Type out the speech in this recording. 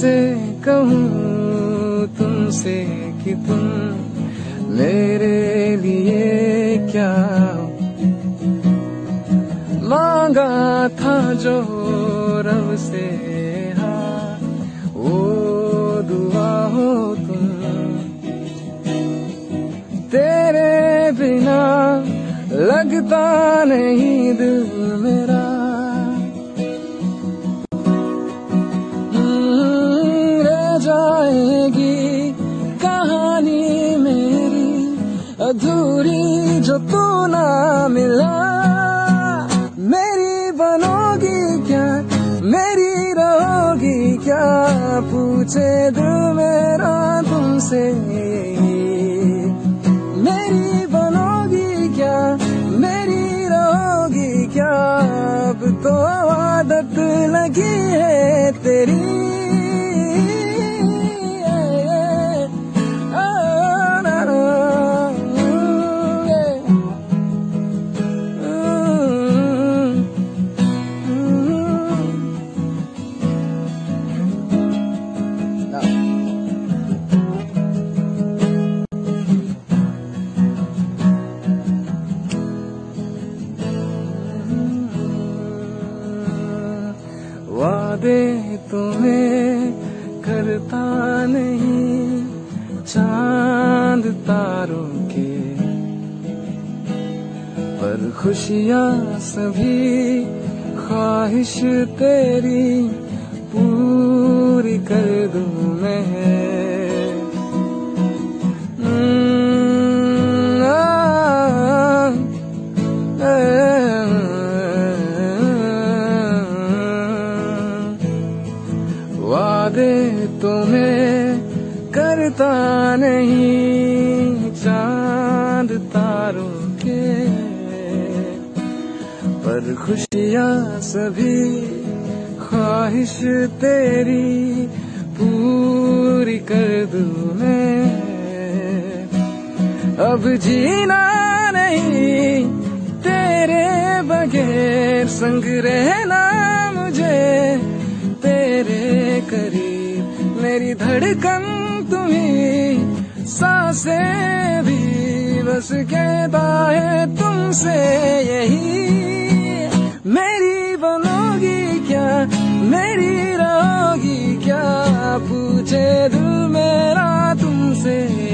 कैसे कहूँ तुमसे कि तुम मेरे लिए क्या मांगा था जो रब से, हाँ वो दुआ हो तुम। तेरे बिना लगता नहीं दिल मेरा, रह जाएगी कहानी मेरी अधूरी जो तू ना मिला। मेरी बनोगी क्या, मेरी रहोगी क्या, पूछे दिल मेरा तुमसे। मेरी बनोगी क्या, मेरी रहोगी क्या, अब तो आदत लगी है तेरी। वादे तुम्हें करता नहीं चांद तारों के, पर खुशियाँ सभी ख्वाहिश तेरी पूरी कर दूँ मैं। वादे तुम्हें करता नहीं चांद तारों के, पर खुशियाँ सभी ख्वाहिश तेरी पूरी कर दूँ मैं। अब जीना नहीं तेरे बगैर, संग रहना मुझे तेरे करीब। मेरी धड़कन तुम्ही, सांसें भी बस कहता है तुमसे यही। मेरी बनोगी क्या, मेरी रहोगी क्या, पूछे दिल मेरा तुमसे।